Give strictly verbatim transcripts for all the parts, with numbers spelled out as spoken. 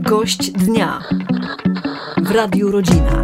Gość dnia w Radiu Rodzina.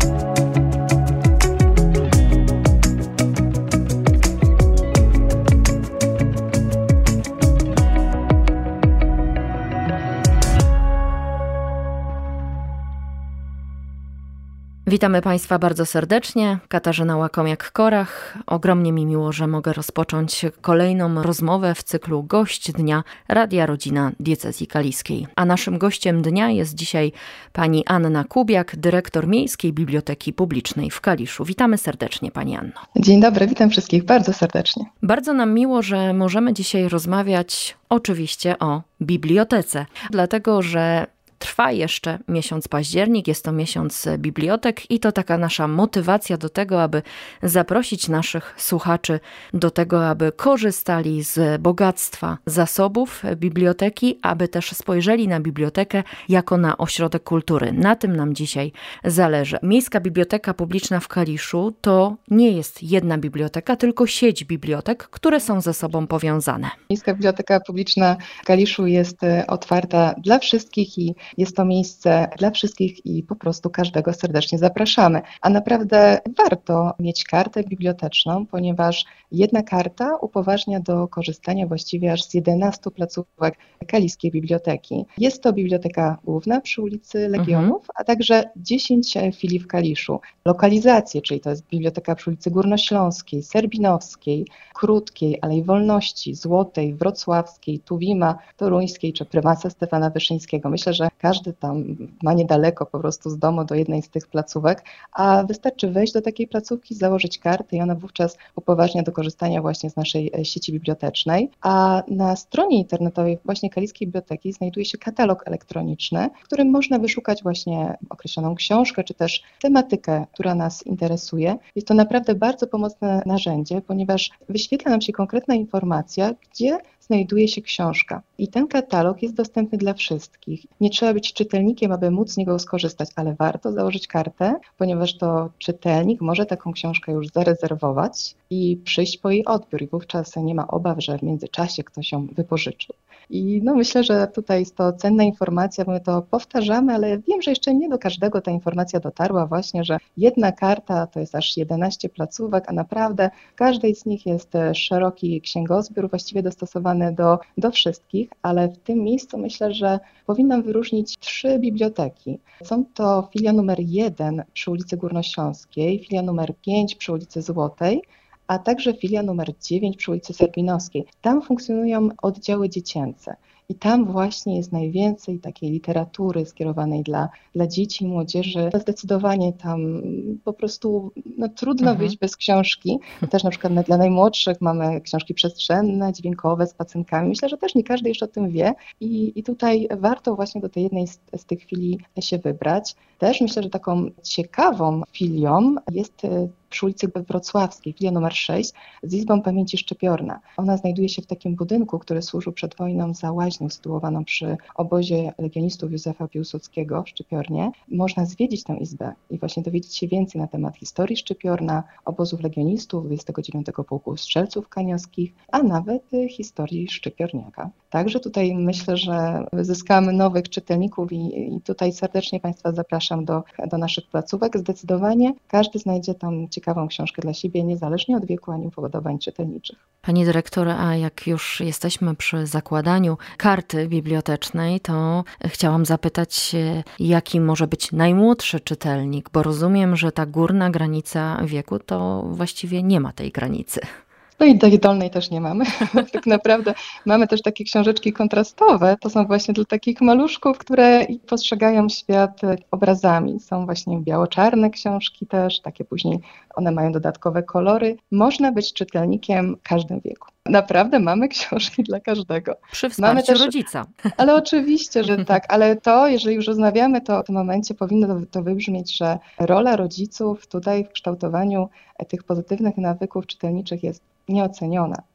Witamy Państwa bardzo serdecznie. Katarzyna Łakomiak-Korach. Ogromnie mi miło, że mogę rozpocząć kolejną rozmowę w cyklu Gość Dnia Radia Rodzina Diecezji Kaliskiej. A naszym gościem dnia jest dzisiaj pani Anna Kubiak, dyrektor Miejskiej Biblioteki Publicznej w Kaliszu. Witamy serdecznie Pani Anno. Dzień dobry, witam wszystkich bardzo serdecznie. Bardzo nam miło, że możemy dzisiaj rozmawiać oczywiście o bibliotece, dlatego że trwa jeszcze miesiąc październik, jest to miesiąc bibliotek i to taka nasza motywacja do tego, aby zaprosić naszych słuchaczy do tego, aby korzystali z bogactwa zasobów biblioteki, aby też spojrzeli na bibliotekę jako na ośrodek kultury. Na tym nam dzisiaj zależy. Miejska Biblioteka Publiczna w Kaliszu to nie jest jedna biblioteka, tylko sieć bibliotek, które są ze sobą powiązane. Miejska Biblioteka Publiczna w Kaliszu jest otwarta dla wszystkich i jest to miejsce dla wszystkich i po prostu każdego serdecznie zapraszamy. A naprawdę warto mieć kartę biblioteczną, ponieważ jedna karta upoważnia do korzystania właściwie aż z jedenastu placówek Kaliskiej Biblioteki. Jest to biblioteka główna przy ulicy Legionów, mhm. a także dziesięć filii w Kaliszu. Lokalizacje, czyli to jest biblioteka przy ulicy Górnośląskiej, Serbinowskiej, Krótkiej, Alei Wolności, Złotej, Wrocławskiej, Tuwima, Toruńskiej czy Prymasa Stefana Wyszyńskiego. Myślę, że każdy tam ma niedaleko po prostu z domu do jednej z tych placówek, a wystarczy wejść do takiej placówki, założyć kartę i ona wówczas upoważnia do korzystania właśnie z naszej sieci bibliotecznej. A na stronie internetowej właśnie Kaliskiej Biblioteki znajduje się katalog elektroniczny, w którym można wyszukać właśnie określoną książkę, czy też tematykę, która nas interesuje. Jest to naprawdę bardzo pomocne narzędzie, ponieważ wyświetla nam się konkretna informacja, gdzie znajduje się książka. I ten katalog jest dostępny dla wszystkich. Nie trzeba być czytelnikiem, aby móc z niego skorzystać, ale warto założyć kartę, ponieważ to czytelnik może taką książkę już zarezerwować i przyjść po jej odbiór i wówczas nie ma obaw, że w międzyczasie ktoś ją wypożyczył. I no myślę, że tutaj jest to cenna informacja, bo my to powtarzamy, ale wiem, że jeszcze nie do każdego ta informacja dotarła właśnie, że jedna karta to jest aż jedenaście placówek, a naprawdę w każdej z nich jest szeroki księgozbiór, właściwie dostosowany do, do wszystkich, ale w tym miejscu myślę, że powinnam wyróżnić trzy biblioteki. Są to filia numer jeden przy ulicy Górnośląskiej, filia numer pięć przy ulicy Złotej, a także filia numer dziewięć przy ulicy Serbinowskiej. Tam funkcjonują oddziały dziecięce i tam właśnie jest najwięcej takiej literatury skierowanej dla, dla dzieci i młodzieży. Zdecydowanie tam po prostu no, trudno mhm. wyjść bez książki. Też na przykład dla najmłodszych mamy książki przestrzenne, dźwiękowe z pacynkami. Myślę, że też nie każdy jeszcze o tym wie i, i tutaj warto właśnie do tej jednej z, z tych filii się wybrać. Też myślę, że taką ciekawą filią jest przy ulicy Wrocławskiej, filia numer sześć z Izbą Pamięci Szczypiorna. Ona znajduje się w takim budynku, który służył przed wojną za łaźnią sytuowaną przy obozie legionistów Józefa Piłsudskiego w Szczypiornie. Można zwiedzić tę izbę i właśnie dowiedzieć się więcej na temat historii Szczypiorna, obozów legionistów, dwudziestego dziewiątego Pułku Strzelców Kaniowskich, a nawet historii Szczypiorniaka. Także tutaj myślę, że zyskamy nowych czytelników i, i tutaj serdecznie Państwa zapraszam do, do naszych placówek. Zdecydowanie każdy znajdzie tam ciekawą książkę dla siebie, niezależnie od wieku ani upodobań czytelniczych. Pani dyrektor, a jak już jesteśmy przy zakładaniu karty bibliotecznej, to chciałam zapytać, jaki może być najmłodszy czytelnik, bo rozumiem, że ta górna granica wieku to właściwie nie ma tej granicy. No i tej dolnej też nie mamy. Tak naprawdę mamy też takie książeczki kontrastowe. To są właśnie dla takich maluszków, które postrzegają świat obrazami. Są właśnie biało-czarne książki też, takie później one mają dodatkowe kolory. Można być czytelnikiem w każdym wieku. Naprawdę mamy książki dla każdego. Przy wsparciu mamy też, rodzica. Ale oczywiście, że tak. Ale to, jeżeli już rozmawiamy, to w tym momencie powinno to wybrzmieć, że rola rodziców tutaj w kształtowaniu tych pozytywnych nawyków czytelniczych jest nieoceniona.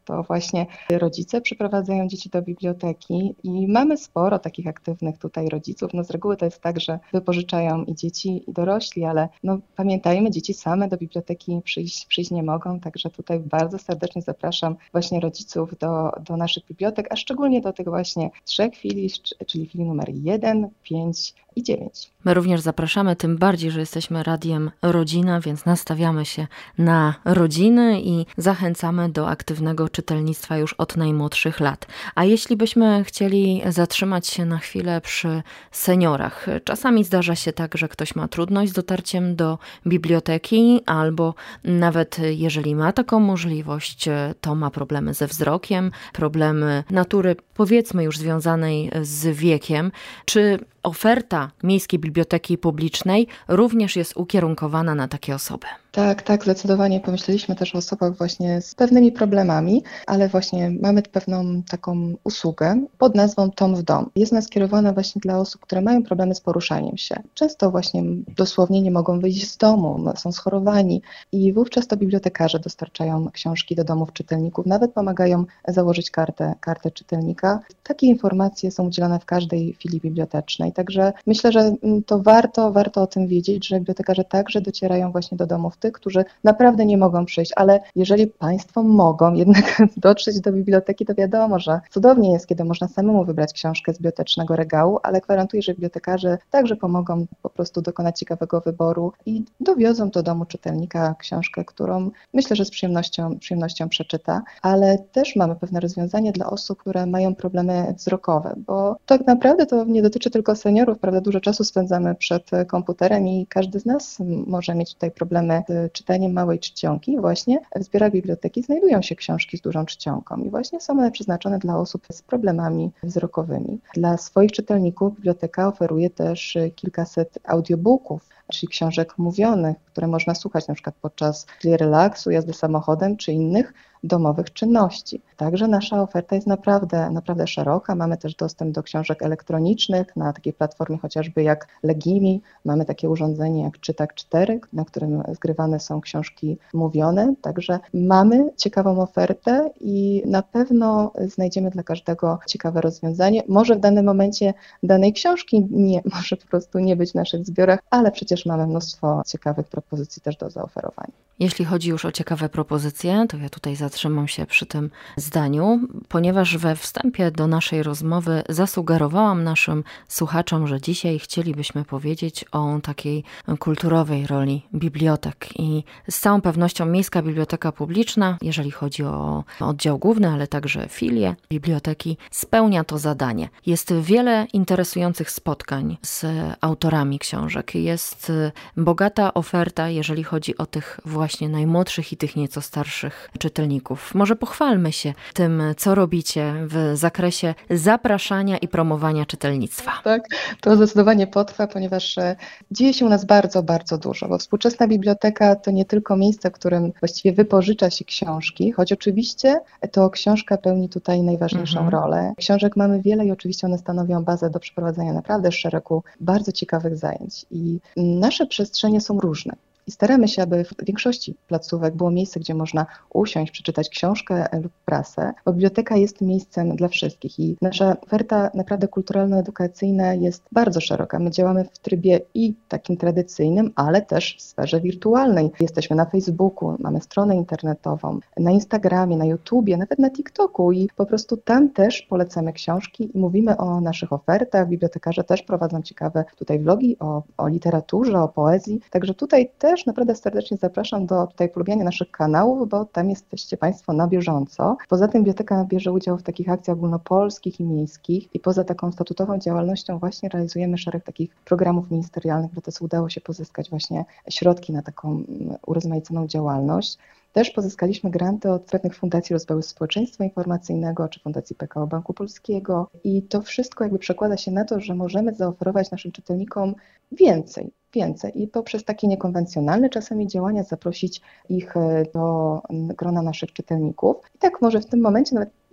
To właśnie rodzice przyprowadzają dzieci do biblioteki i mamy sporo takich aktywnych tutaj rodziców. No z reguły to jest tak, że wypożyczają i dzieci, i dorośli, ale no pamiętajmy, dzieci same do biblioteki przyjść, przyjść nie mogą, także tutaj bardzo serdecznie zapraszam właśnie rodziców do, do naszych bibliotek, a szczególnie do tych właśnie trzech filii, czyli filii numer jeden, pięć i dziewięć. My również zapraszamy, tym bardziej, że jesteśmy radiem Rodzina, więc nastawiamy się na rodziny i zachęcamy do aktywnego czytelnictwa już od najmłodszych lat. A jeśli byśmy chcieli zatrzymać się na chwilę przy seniorach, czasami zdarza się tak, że ktoś ma trudność z dotarciem do biblioteki, albo nawet jeżeli ma taką możliwość, to ma problemy ze wzrokiem, problemy natury powiedzmy już związanej z wiekiem. Czy oferta Miejskiej Biblioteki Publicznej również jest ukierunkowana na takie osoby? Tak, tak, zdecydowanie pomyśleliśmy też o osobach właśnie z pewnymi problemami, ale właśnie mamy pewną taką usługę pod nazwą Tom w dom. Jest ona skierowana właśnie dla osób, które mają problemy z poruszaniem się. Często właśnie dosłownie nie mogą wyjść z domu, są schorowani i wówczas to bibliotekarze dostarczają książki do domów czytelników, nawet pomagają założyć kartę, kartę czytelnika. Takie informacje są udzielane w każdej filii bibliotecznej, także myślę, że to warto, warto o tym wiedzieć, że bibliotekarze także docierają właśnie do domów tych, którzy naprawdę nie mogą przyjść, ale jeżeli Państwo mogą jednak dotrzeć do biblioteki, to wiadomo, że cudownie jest, kiedy można samemu wybrać książkę z bibliotecznego regału, ale gwarantuję, że bibliotekarze także pomogą po prostu dokonać ciekawego wyboru i dowiozą do domu czytelnika książkę, którą myślę, że z przyjemnością, przyjemnością przeczyta, ale też mamy pewne rozwiązanie dla osób, które mają problemy wzrokowe, bo tak naprawdę to nie dotyczy tylko seniorów, prawda, dużo czasu spędzamy przed komputerem i każdy z nas może mieć tutaj problemy z czytaniem małej czcionki. Właśnie w zbiorach biblioteki znajdują się książki z dużą czcionką i właśnie są one przeznaczone dla osób z problemami wzrokowymi. Dla swoich czytelników biblioteka oferuje też kilkaset audiobooków, czyli książek mówionych, które można słuchać na przykład podczas chwili relaksu, jazdy samochodem czy innych domowych czynności. Także nasza oferta jest naprawdę, naprawdę szeroka. Mamy też dostęp do książek elektronicznych na takiej platformie chociażby jak Legimi. Mamy takie urządzenie jak Czytak cztery, na którym zgrywane są książki mówione. Także mamy ciekawą ofertę i na pewno znajdziemy dla każdego ciekawe rozwiązanie. Może w danym momencie danej książki nie, może po prostu nie być w naszych zbiorach, ale przecież mamy mnóstwo ciekawych propozycji też do zaoferowania. Jeśli chodzi już o ciekawe propozycje, to ja tutaj zatrzymam się przy tym zdaniu, ponieważ we wstępie do naszej rozmowy zasugerowałam naszym słuchaczom, że dzisiaj chcielibyśmy powiedzieć o takiej kulturowej roli bibliotek i z całą pewnością Miejska Biblioteka Publiczna, jeżeli chodzi o oddział główny, ale także filię biblioteki, spełnia to zadanie. Jest wiele interesujących spotkań z autorami książek, jest bogata oferta, jeżeli chodzi o tych właśnie właśnie najmłodszych i tych nieco starszych czytelników. Może pochwalmy się tym, co robicie w zakresie zapraszania i promowania czytelnictwa. Tak, to zdecydowanie potrwa, ponieważ dzieje się u nas bardzo, bardzo dużo, bo współczesna biblioteka to nie tylko miejsce, w którym właściwie wypożycza się książki, choć oczywiście to książka pełni tutaj najważniejszą mhm. rolę. Książek mamy wiele i oczywiście one stanowią bazę do przeprowadzania naprawdę szeregu bardzo ciekawych zajęć i nasze przestrzenie są różne. I staramy się, aby w większości placówek było miejsce, gdzie można usiąść, przeczytać książkę lub prasę, bo biblioteka jest miejscem dla wszystkich i nasza oferta naprawdę kulturalno-edukacyjna jest bardzo szeroka. My działamy w trybie i takim tradycyjnym, ale też w sferze wirtualnej. Jesteśmy na Facebooku, mamy stronę internetową, na Instagramie, na YouTubie, nawet na TikToku i po prostu tam też polecamy książki i mówimy o naszych ofertach. Bibliotekarze też prowadzą ciekawe tutaj vlogi o, o literaturze, o poezji, także tutaj też Też naprawdę serdecznie zapraszam do tutaj polubiania naszych kanałów, bo tam jesteście Państwo na bieżąco. Poza tym biblioteka bierze udział w takich akcjach ogólnopolskich i miejskich i poza taką statutową działalnością właśnie realizujemy szereg takich programów ministerialnych, bo też udało się pozyskać właśnie środki na taką urozmaiconą działalność. Też pozyskaliśmy granty od pewnych fundacji rozwoju społeczeństwa informacyjnego czy Fundacji P K O Banku Polskiego i to wszystko jakby przekłada się na to, że możemy zaoferować naszym czytelnikom więcej. Więcej i poprzez takie niekonwencjonalne czasami działania zaprosić ich do grona naszych czytelników. I tak może w tym momencie nawet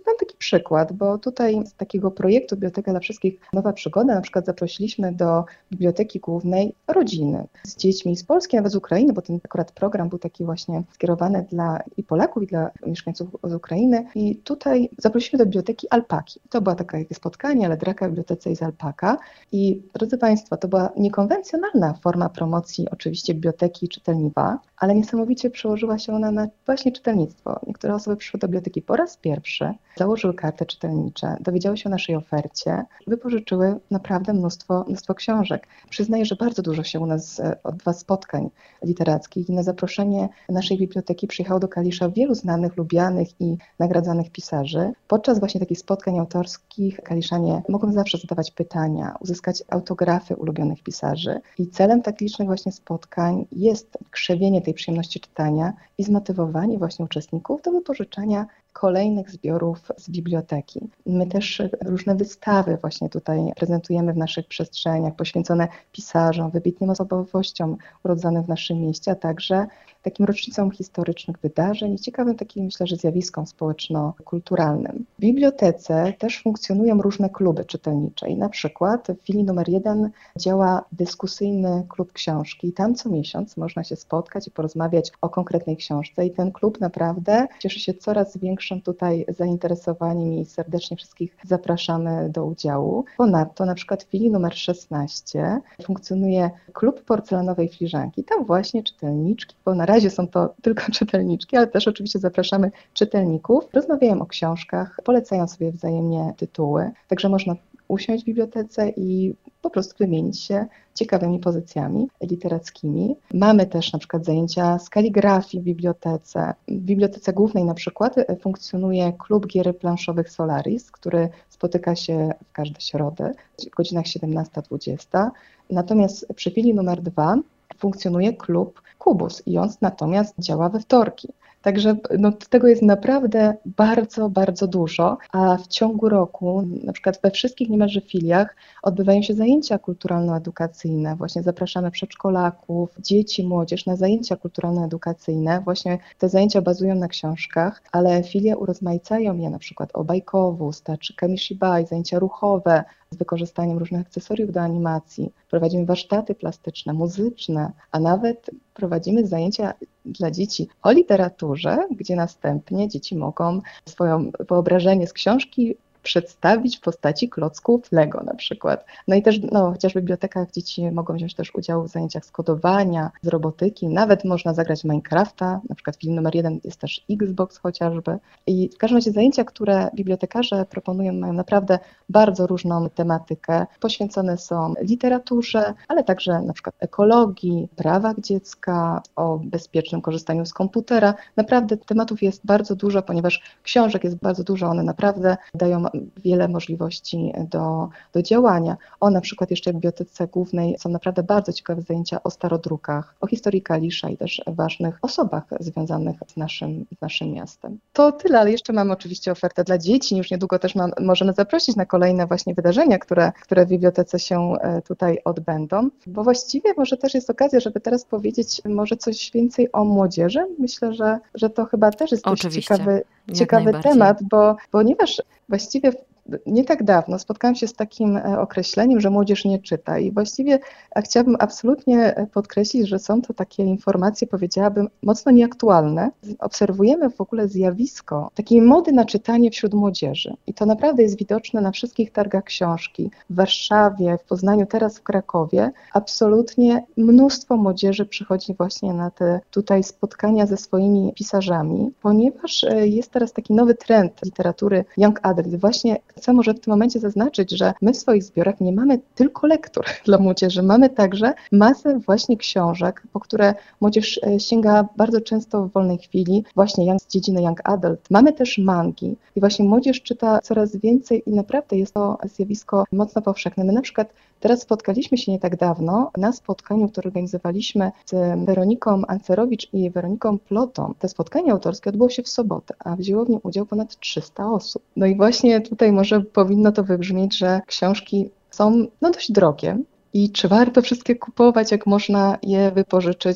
Podam taki przykład, bo tutaj z takiego projektu Biblioteka dla Wszystkich Nowa Przygoda na przykład zaprosiliśmy do Biblioteki Głównej rodziny z dziećmi z Polski, nawet z Ukrainy, bo ten akurat program był taki właśnie skierowany dla i Polaków, i dla mieszkańców z Ukrainy. I tutaj zaprosiliśmy do Biblioteki Alpaki. To była taka jakieś spotkanie, ale draka w bibliotece jest alpaka. I drodzy Państwo, to była niekonwencjonalna forma promocji oczywiście biblioteki i czytelnictwa, ale niesamowicie przełożyła się ona na właśnie czytelnictwo. Niektóre osoby przyszły do biblioteki po raz pierwszy, założyły karty czytelnicze, dowiedziały się o naszej ofercie, wypożyczyły naprawdę mnóstwo, mnóstwo książek. Przyznaję, że bardzo dużo się u nas odbywa spotkań literackich i na zaproszenie naszej biblioteki przyjechało do Kalisza wielu znanych, lubianych i nagradzanych pisarzy. Podczas właśnie takich spotkań autorskich Kaliszanie mogą zawsze zadawać pytania, uzyskać autografy ulubionych pisarzy i celem tak licznych właśnie spotkań jest krzewienie tej przyjemności czytania i zmotywowanie właśnie uczestników do wypożyczania kolejnych zbiorów z biblioteki. My też różne wystawy właśnie tutaj prezentujemy w naszych przestrzeniach poświęcone pisarzom, wybitnym osobowościom urodzonym w naszym mieście, a także takim rocznicom historycznych wydarzeń i ciekawym takim, myślę, że zjawiskom społeczno-kulturalnym. W bibliotece też funkcjonują różne kluby czytelnicze i na przykład w filii numer jeden działa dyskusyjny klub książki i tam co miesiąc można się spotkać i porozmawiać o konkretnej książce i ten klub naprawdę cieszy się coraz większym tutaj zainteresowaniem i serdecznie wszystkich zapraszamy do udziału. Ponadto na przykład w filii numer szesnaście funkcjonuje klub porcelanowej filiżanki. Tam właśnie czytelniczki, bo na razie są to tylko czytelniczki, ale też oczywiście zapraszamy czytelników. Rozmawiają o książkach, polecają sobie wzajemnie tytuły, także można usiąść w bibliotece i po prostu wymienić się ciekawymi pozycjami literackimi. Mamy też na przykład zajęcia z kaligrafii w bibliotece. W Bibliotece Głównej na przykład funkcjonuje klub gier planszowych Solaris, który spotyka się w każdą środę w godzinach siedemnasta dwadzieścia. Natomiast przy filii numer dwa funkcjonuje klub Kubus i on natomiast działa we wtorki. Także no, tego jest naprawdę bardzo, bardzo dużo, a w ciągu roku, na przykład we wszystkich niemalże filiach odbywają się zajęcia kulturalno-edukacyjne. Właśnie zapraszamy przedszkolaków, dzieci, młodzież na zajęcia kulturalno-edukacyjne. Właśnie te zajęcia bazują na książkach, ale filie urozmaicają je na przykład o bajkowóz, czy kamishibai, zajęcia ruchowe z wykorzystaniem różnych akcesoriów do animacji. Prowadzimy warsztaty plastyczne, muzyczne, a nawet prowadzimy zajęcia dla dzieci o literaturze, gdzie następnie dzieci mogą swoje wyobrażenie z książki przedstawić w postaci klocków Lego na przykład. No i też no, chociaż w bibliotekach dzieci mogą wziąć też udział w zajęciach z kodowania, z robotyki, nawet można zagrać w Minecrafta, na przykład film numer jeden jest też Xbox chociażby. I w każdym razie zajęcia, które bibliotekarze proponują, mają naprawdę bardzo różną tematykę. Poświęcone są literaturze, ale także na przykład ekologii, prawach dziecka, o bezpiecznym korzystaniu z komputera. Naprawdę tematów jest bardzo dużo, ponieważ książek jest bardzo dużo, one naprawdę dają wiele możliwości do, do działania. O, na przykład jeszcze w Bibliotece Głównej są naprawdę bardzo ciekawe zajęcia o starodrukach, o historii Kalisza i też ważnych osobach związanych z naszym, z naszym miastem. To tyle, ale jeszcze mamy oczywiście ofertę dla dzieci. Już niedługo też mam, możemy zaprosić na kolejne właśnie wydarzenia, które, które w bibliotece się tutaj odbędą, bo właściwie może też jest okazja, żeby teraz powiedzieć może coś więcej o młodzieży. Myślę, że, że to chyba też jest dość ciekawy, ciekawy temat, bo ponieważ właściwie nie tak dawno spotkałam się z takim określeniem, że młodzież nie czyta i właściwie chciałabym absolutnie podkreślić, że są to takie informacje, powiedziałabym, mocno nieaktualne. Obserwujemy w ogóle zjawisko takiej mody na czytanie wśród młodzieży i to naprawdę jest widoczne na wszystkich targach książki w Warszawie, w Poznaniu, teraz w Krakowie. Absolutnie mnóstwo młodzieży przychodzi właśnie na te tutaj spotkania ze swoimi pisarzami, ponieważ jest teraz taki nowy trend literatury young adult. Właśnie chcę może w tym momencie zaznaczyć, że my w swoich zbiorach nie mamy tylko lektur dla młodzieży, mamy także masę właśnie książek, po które młodzież sięga bardzo często w wolnej chwili, właśnie z dziedziny young adult. Mamy też mangi i właśnie młodzież czyta coraz więcej i naprawdę jest to zjawisko mocno powszechne. My na przykład teraz spotkaliśmy się nie tak dawno na spotkaniu, które organizowaliśmy z Weroniką Ancerowicz i Weroniką Plotą. To spotkanie autorskie odbyło się w sobotę, a wzięło w nim udział ponad trzysta osób. No i właśnie tutaj może powinno to wybrzmieć, że książki są no, dość drogie i czy warto wszystkie kupować, jak można je wypożyczyć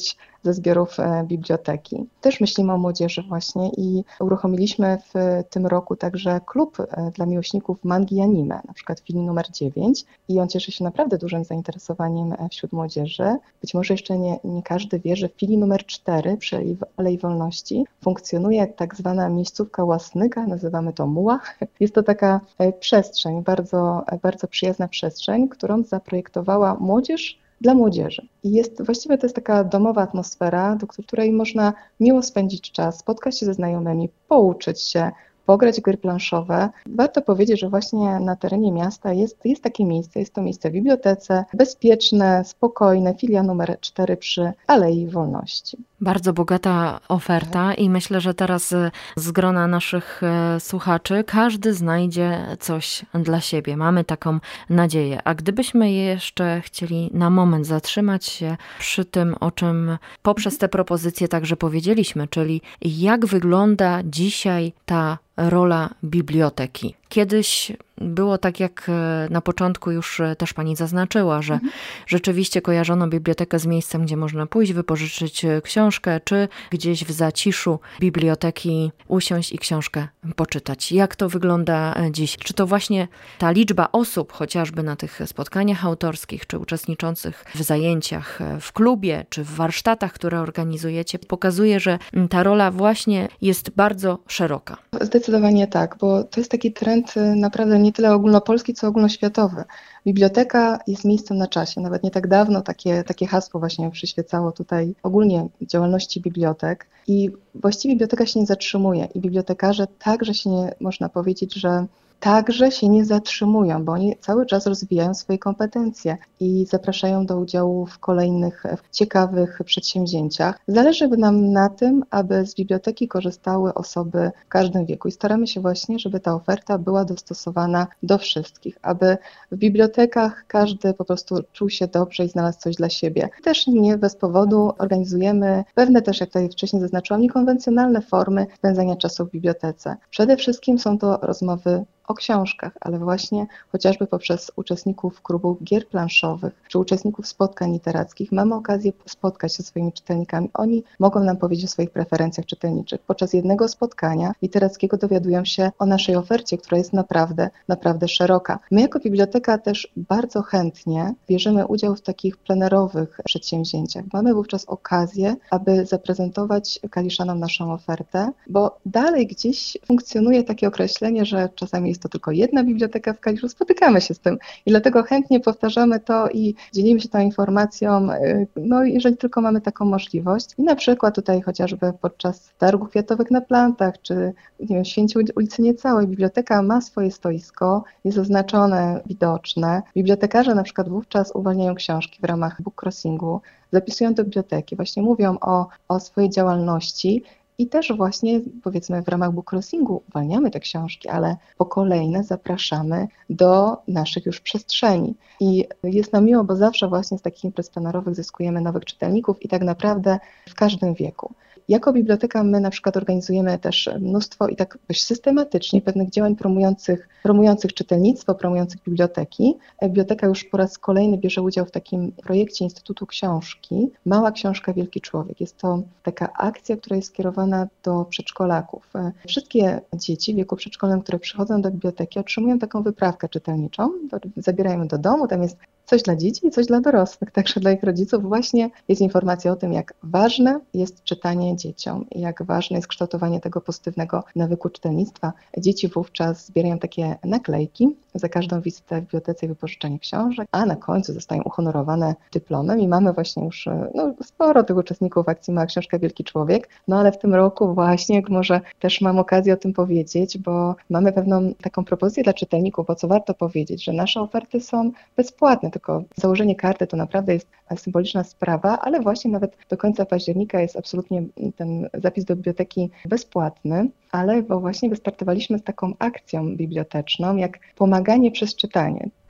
ze zbiorów biblioteki. Też myślimy o młodzieży właśnie i uruchomiliśmy w tym roku także klub dla miłośników mangi i anime, na przykład film numer dziewięć i on cieszy się naprawdę dużym zainteresowaniem wśród młodzieży. Być może jeszcze nie, nie każdy wie, że w filii numer cztery przy Alei Wolności funkcjonuje tak zwana miejscówka Łasnyga, nazywamy to muła. Jest to taka przestrzeń, bardzo, bardzo przyjazna przestrzeń, którą zaprojektowała młodzież dla młodzieży. I jest, właściwie to jest taka domowa atmosfera, do której można miło spędzić czas, spotkać się ze znajomymi, pouczyć się, pograć gry planszowe. Warto powiedzieć, że właśnie na terenie miasta jest, jest takie miejsce, jest to miejsce w bibliotece, bezpieczne, spokojne, filia numer cztery przy Alei Wolności. Bardzo bogata oferta i myślę, że teraz z grona naszych słuchaczy każdy znajdzie coś dla siebie. Mamy taką nadzieję. A gdybyśmy jeszcze chcieli na moment zatrzymać się przy tym, o czym poprzez te propozycje także powiedzieliśmy, czyli jak wygląda dzisiaj ta rola biblioteki. Kiedyś było tak, jak na początku już też pani zaznaczyła, że mhm. rzeczywiście kojarzono bibliotekę z miejscem, gdzie można pójść, wypożyczyć książkę, czy gdzieś w zaciszu biblioteki usiąść i książkę poczytać. Jak to wygląda dziś? Czy to właśnie ta liczba osób, chociażby na tych spotkaniach autorskich, czy uczestniczących w zajęciach w klubie, czy w warsztatach, które organizujecie, pokazuje, że ta rola właśnie jest bardzo szeroka? Zdecydowanie tak, bo to jest taki trend naprawdę nie tyle ogólnopolski, co ogólnoświatowy. Biblioteka jest miejscem na czasie. Nawet nie tak dawno takie, takie hasło właśnie przyświecało tutaj ogólnie działalności bibliotek i właściwie biblioteka się nie zatrzymuje i bibliotekarze także się nie, można powiedzieć, że także się nie zatrzymują, bo oni cały czas rozwijają swoje kompetencje i zapraszają do udziału w kolejnych ciekawych przedsięwzięciach. Zależy nam na tym, aby z biblioteki korzystały osoby w każdym wieku i staramy się właśnie, żeby ta oferta była dostosowana do wszystkich, aby w bibliotekach każdy po prostu czuł się dobrze i znalazł coś dla siebie. Też nie bez powodu organizujemy pewne też, jak tutaj wcześniej zaznaczyłam, niekonwencjonalne formy spędzania czasu w bibliotece. Przede wszystkim są to rozmowy o książkach, ale właśnie chociażby poprzez uczestników klubu gier planszowych czy uczestników spotkań literackich mamy okazję spotkać się ze swoimi czytelnikami. Oni mogą nam powiedzieć o swoich preferencjach czytelniczych. Podczas jednego spotkania literackiego dowiadują się o naszej ofercie, która jest naprawdę, naprawdę szeroka. My jako biblioteka też bardzo chętnie bierzemy udział w takich plenerowych przedsięwzięciach. Mamy wówczas okazję, aby zaprezentować Kaliszanom naszą ofertę, bo dalej gdzieś funkcjonuje takie określenie, że czasami jest to tylko jedna biblioteka w Kaliszu, spotykamy się z tym i dlatego chętnie powtarzamy to i dzielimy się tą informacją, no jeżeli tylko mamy taką możliwość. I na przykład tutaj chociażby podczas targów kwiatowych na plantach, czy nie wiem, Święcie ulicy Niecałej, biblioteka ma swoje stoisko, jest oznaczone, widoczne. Bibliotekarze na przykład wówczas uwalniają książki w ramach book crossingu, zapisują do biblioteki, właśnie mówią o, o swojej działalności. I też właśnie, powiedzmy, w ramach book crossingu uwalniamy te książki, ale po kolejne zapraszamy do naszych już przestrzeni. I jest nam miło, bo zawsze właśnie z takich imprez plenerowych zyskujemy nowych czytelników i tak naprawdę w każdym wieku. Jako biblioteka my na przykład organizujemy też mnóstwo i tak dość systematycznie pewnych działań promujących, promujących czytelnictwo, promujących biblioteki. Biblioteka już po raz kolejny bierze udział w takim projekcie Instytutu Książki Mała Książka Wielki Człowiek. Jest to taka akcja, która jest skierowana do przedszkolaków. Wszystkie dzieci w wieku przedszkolnym, które przychodzą do biblioteki, otrzymują taką wyprawkę czytelniczą, zabierają ją do domu, tam jest coś dla dzieci i coś dla dorosłych, także dla ich rodziców właśnie jest informacja o tym, jak ważne jest czytanie dzieciom i jak ważne jest kształtowanie tego pozytywnego nawyku czytelnictwa. Dzieci wówczas zbierają takie naklejki za każdą wizytę w bibliotece i wypożyczenie książek, a na końcu zostają uhonorowane dyplomem i mamy właśnie już no, sporo tych uczestników akcji Mała Książka Wielki Człowiek, no ale w tym roku właśnie może też mam okazję o tym powiedzieć, bo mamy pewną taką propozycję dla czytelników, bo co warto powiedzieć, że nasze oferty są bezpłatne, tylko założenie karty to naprawdę jest symboliczna sprawa, ale właśnie nawet do końca października jest absolutnie ten zapis do biblioteki bezpłatny, ale bo właśnie wystartowaliśmy z taką akcją biblioteczną, jak pomaganie przez czytanie.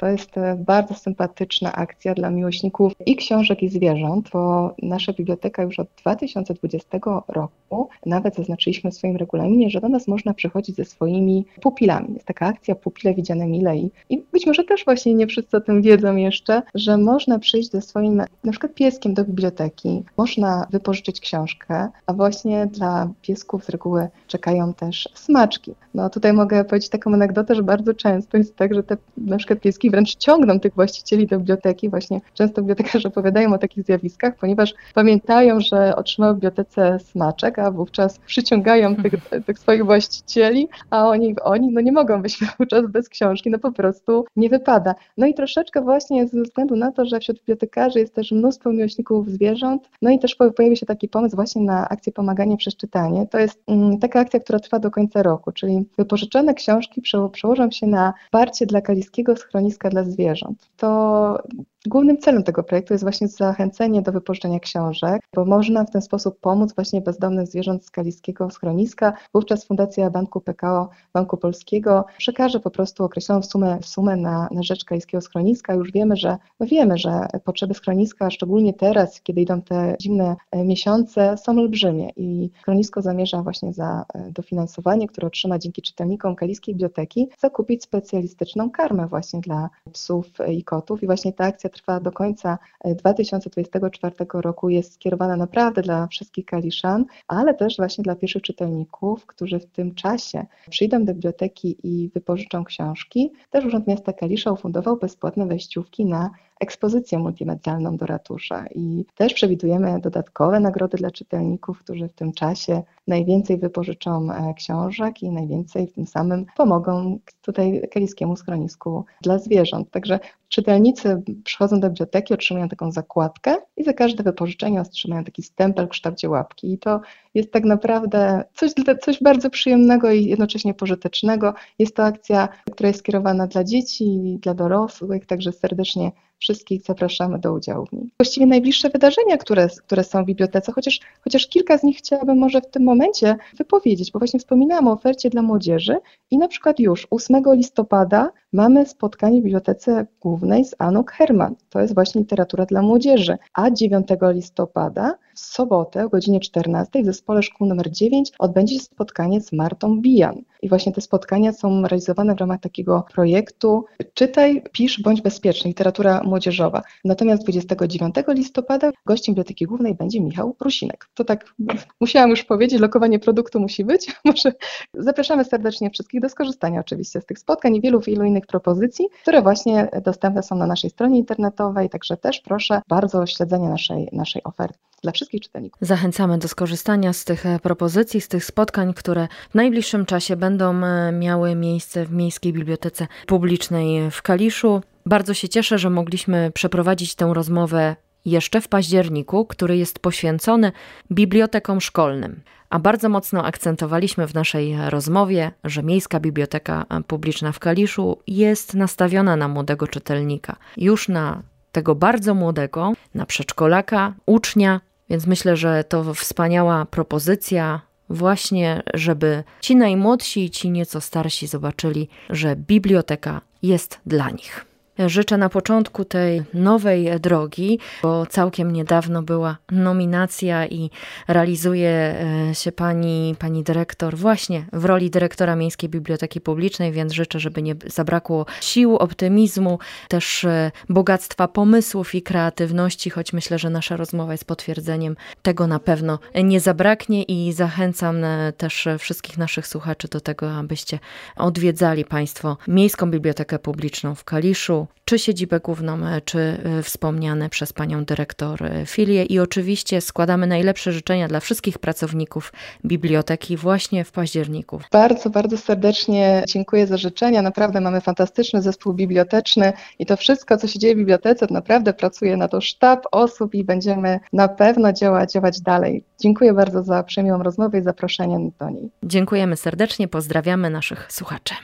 To jest bardzo sympatyczna akcja dla miłośników i książek, i zwierząt, bo nasza biblioteka już od dwa tysiące dwudziestego roku nawet zaznaczyliśmy w swoim regulaminie, że do nas można przychodzić ze swoimi pupilami. Jest taka akcja Pupile widziane mile i, i być może też właśnie nie wszyscy o tym wiedzą jeszcze, że można przyjść ze swoim na przykład pieskiem do biblioteki, można wypożyczyć książkę, a właśnie dla piesków z reguły czekają też smaczki. No tutaj mogę powiedzieć taką anegdotę, że bardzo często jest tak, że te na przykład pieski wręcz ciągną tych właścicieli do biblioteki. Właśnie często bibliotekarze opowiadają o takich zjawiskach, ponieważ pamiętają, że otrzymały w bibliotece smaczek, a wówczas przyciągają tych, tych swoich właścicieli, a oni, oni no nie mogą być cały czas bez książki, no po prostu nie wypada. No i troszeczkę właśnie ze względu na to, że wśród bibliotekarzy jest też mnóstwo miłośników zwierząt, no i też pojawił się taki pomysł właśnie na akcję Pomaganie przez czytanie. To jest mm, taka akcja, która trwa do końca roku, czyli wypożyczone książki przełożą się na wsparcie dla Kaliskiego Schroniska dla Zwierząt. To głównym celem tego projektu jest właśnie zachęcenie do wypożyczenia książek, bo można w ten sposób pomóc właśnie bezdomnym zwierząt z Kaliskiego Schroniska. Wówczas Fundacja Banku P K O, Banku Polskiego przekaże po prostu określoną sumę, sumę na, na rzecz Kaliskiego Schroniska. Już wiemy, że no wiemy, że potrzeby schroniska, szczególnie teraz, kiedy idą te zimne miesiące, są olbrzymie i schronisko zamierza właśnie za dofinansowanie, które otrzyma dzięki czytelnikom Kaliskiej Biblioteki, zakupić specjalistyczną karmę właśnie dla psów i kotów i właśnie ta akcja trwa do końca dwa tysiące dwudziestego czwartego roku, jest skierowana naprawdę dla wszystkich Kaliszan, ale też właśnie dla pierwszych czytelników, którzy w tym czasie przyjdą do biblioteki i wypożyczą książki. Też Urząd Miasta Kalisza ufundował bezpłatne wejściówki na ekspozycję multimedialną do ratusza i też przewidujemy dodatkowe nagrody dla czytelników, którzy w tym czasie najwięcej wypożyczą książek i najwięcej w tym samym pomogą tutaj Kaliskiemu Schronisku dla Zwierząt. Także czytelnicy przychodzą do biblioteki, otrzymują taką zakładkę i za każde wypożyczenie otrzymają taki stempel w kształcie łapki. I to jest tak naprawdę coś, coś bardzo przyjemnego i jednocześnie pożytecznego. Jest to akcja, która jest skierowana dla dzieci i dla dorosłych, także serdecznie wszystkich zapraszamy do udziału w niej. Właściwie najbliższe wydarzenia, które, które są w bibliotece, chociaż, chociaż kilka z nich chciałabym może w tym momencie wypowiedzieć, bo właśnie wspominałam o ofercie dla młodzieży i na przykład już ósmego listopada mamy spotkanie w Bibliotece Głównej z Anuk Herman. To jest właśnie literatura dla młodzieży. A dziewiątego listopada w sobotę o godzinie czternastej w Zespole Szkół nr dziewięć odbędzie się spotkanie z Martą Bijan. I właśnie te spotkania są realizowane w ramach takiego projektu Czytaj, pisz, bądź bezpieczny, literatura młodzieżowa. Natomiast dwudziestego dziewiątego listopada gościem Biblioteki Głównej będzie Michał Rusinek. To tak musiałam już powiedzieć, lokowanie produktu musi być. Może zapraszamy serdecznie wszystkich do skorzystania oczywiście z tych spotkań i wielu, wielu innych propozycji, które właśnie dostępne są na naszej stronie internetowej, także też proszę bardzo o śledzenie naszej, naszej oferty dla wszystkich czytelników. Zachęcamy do skorzystania z tych propozycji, z tych spotkań, które w najbliższym czasie będą miały miejsce w Miejskiej Bibliotece Publicznej w Kaliszu. Bardzo się cieszę, że mogliśmy przeprowadzić tę rozmowę jeszcze w październiku, który jest poświęcony bibliotekom szkolnym. A bardzo mocno akcentowaliśmy w naszej rozmowie, że Miejska Biblioteka Publiczna w Kaliszu jest nastawiona na młodego czytelnika. Już na tego bardzo młodego, na przedszkolaka, ucznia, więc myślę, że to wspaniała propozycja właśnie, żeby ci najmłodsi i ci nieco starsi zobaczyli, że biblioteka jest dla nich. Życzę na początku tej nowej drogi, bo całkiem niedawno była nominacja i realizuje się pani, pani dyrektor właśnie w roli dyrektora Miejskiej Biblioteki Publicznej, więc życzę, żeby nie zabrakło sił, optymizmu, też bogactwa pomysłów i kreatywności, choć myślę, że nasza rozmowa jest potwierdzeniem. Tego na pewno nie zabraknie i zachęcam też wszystkich naszych słuchaczy do tego, abyście odwiedzali Państwo Miejską Bibliotekę Publiczną w Kaliszu, czy siedzibę główną, czy wspomniane przez panią dyrektor filie i oczywiście składamy najlepsze życzenia dla wszystkich pracowników biblioteki właśnie w październiku. Bardzo, bardzo serdecznie dziękuję za życzenia. Naprawdę mamy fantastyczny zespół biblioteczny i to wszystko, co się dzieje w bibliotece, to naprawdę pracuje na to sztab osób i będziemy na pewno działać, działać dalej. Dziękuję bardzo za przyjemną rozmowę i zaproszenie do niej. Dziękujemy serdecznie, pozdrawiamy naszych słuchaczy.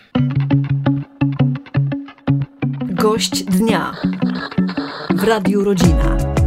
Gość dnia w Radiu Rodzina.